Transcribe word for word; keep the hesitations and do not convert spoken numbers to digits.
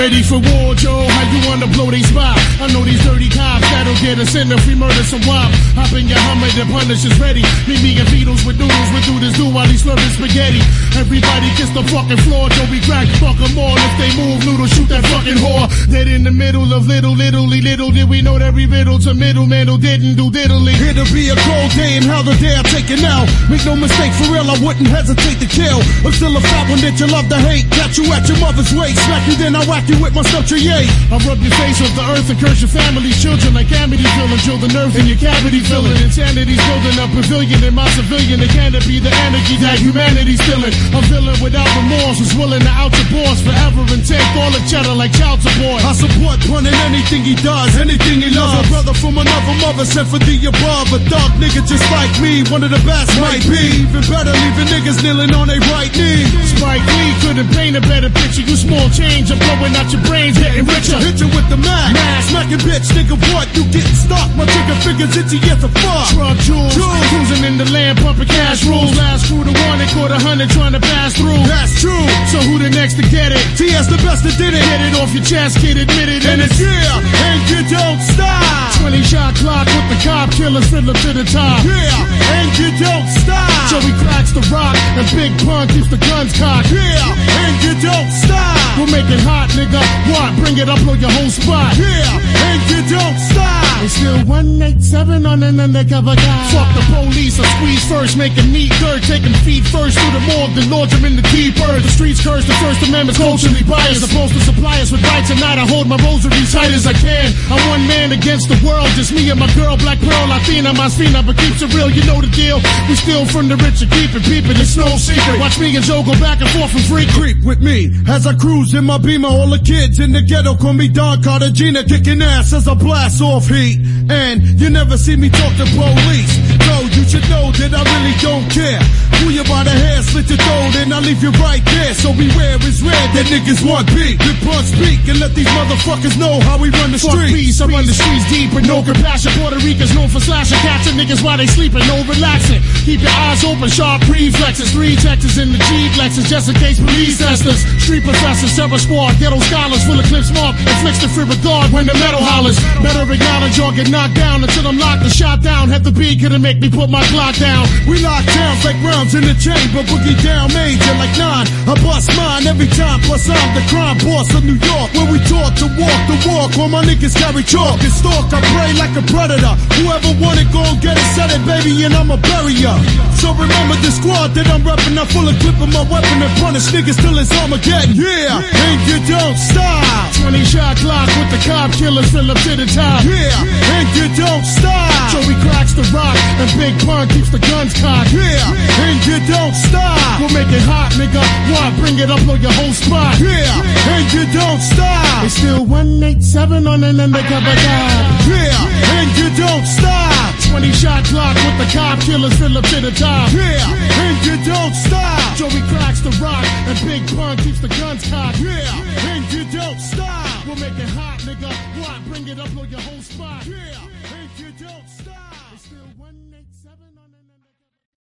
Ready for war, Joe? How you wanna blow they spot? I know these dirty cops that'll get us in if we murder some wop. Hop in your Hummer, the punish is ready. Meet me and Beatles with noodles, we do this do while he's slurping spaghetti. Everybody kiss the fucking floor, Joe, we crack, fuck them all. If they move, noodle, shoot that fucking whore. Dead in the middle of little, littly, little did we know that every riddle to middleman who didn't do diddly. Here to be a cold day and how the day I take it now. Make no mistake, for real, I wouldn't hesitate to kill. I'm still a fat one that you love to hate. Catch you at your mother's waist, smack you then I whack you with my structure, yay. I rub your face off the earth and curse your family's children like Amityville and drill the nerve in your cavity filling. Insanity's building a pavilion in my civilian. It can't be the anarchy that humanity's feeling. A villain without remorse who's willing to out your boss forever and take all the cheddar like child support. I support Pun in anything he does, anything he loves. A brother from another mother sent for the above. A thug nigga just like me, one of the best might be. Even better, leaving niggas kneeling on their right knee. Spike Lee couldn't paint a better picture. You small change, I'm blowing out your brains, getting richer. Hit you with the Mac, Mac. Smacking bitch, nigga, what? You getting stuck? My trigger fingers itchy as a fuck. Truck jewels, cruising in the land, pumping cash rules. Last crew to one, they caught a hundred trying to pass through. That's true. So who the next to get it? T S the best that did it. Get it off your chest, kid, admit it. And it's yeah, and you don't stop. twenty shot clock with the cop killers, fiddler to the top. Yeah, and you don't stop. Joey cracks the rock, and Big Pun keeps the guns cocked. Yeah, and you don't stop. We'll make it hot, nigga. What? Bring it up on your whole spot. Yeah, and you don't stop. It's still one eighty-seven on an undercover guy. Fuck the police, I squeeze first, make him neat dirt. Take him feet first through the morgue, then launch him in the deep earth. The streets curse, the First Amendment's culturally biased. Supposed to supply us with rights, and tonight I hold my rosary tight as I can. I'm one man against the world, just me and my girl, Black Pearl, Latina, my Spina, but keeps it real, you know the deal. We steal from the rich and keep it peeping, it's no secret. Watch me and Joe go back and forth from free. Creep with me as I cruise in my Beamer. All the kids in the ghetto call me Don Cartagena, kicking ass as I blast off heat. And you never see me talk to police. No, you should know that I really don't care. Pull you by the hair, slit your throat, and I leave you right there. So beware, it's red that niggas want beat. Good Pun speak and let these motherfuckers know how we run the Fuck streets. peace, I run the streets deep with no compassion. Puerto Ricans known for slashing, catching niggas while they sleeping, no relaxing. Keep your eyes open, sharp reflexes. Three Texas in the G-Lexus, just in case police test us. Street professors, terror squad, ghetto scholars, full of clips marked, inflicts the free regard when the metal hollers. Better acknowledge or get knocked down until I'm locked and shot down. Had the beat couldn't make me put my Glock down. We lock down like rounds in the chamber, boogie down major like nine. I bust mine every time, plus I'm the crime boss of New York. Where we taught to walk the walk, while my niggas carry chalk and stalk. I pray like a predator. Whoever want it, go and get it, set it, baby, and I'ma bury ya. So remember the squad that I'm reppin'. I'm full of clip of my weapon and punish niggas till it's Armageddon. Yeah, and you don't stop. twenty shot clock with the cop killers, fill up to the top. Yeah, and you don't stop. Joey cracks the rock, and Big Pun keeps the guns cocked. Yeah, and you don't stop. We'll make it hot, nigga. What? Bring it up on your whole spot. Yeah, and you don't stop. It's still one eighty-seven on an undercover guy. Yeah, and you don't stop. twenty shot clock with the cop killers, fill up to the top. Yeah, and you don't stop. Joey cracks the rock, and Big Pun keeps the guns cocked. Yeah, and you don't stop. We'll make it hot, nigga. What? Bring it up on your whole spot. Yeah, and you don't stop.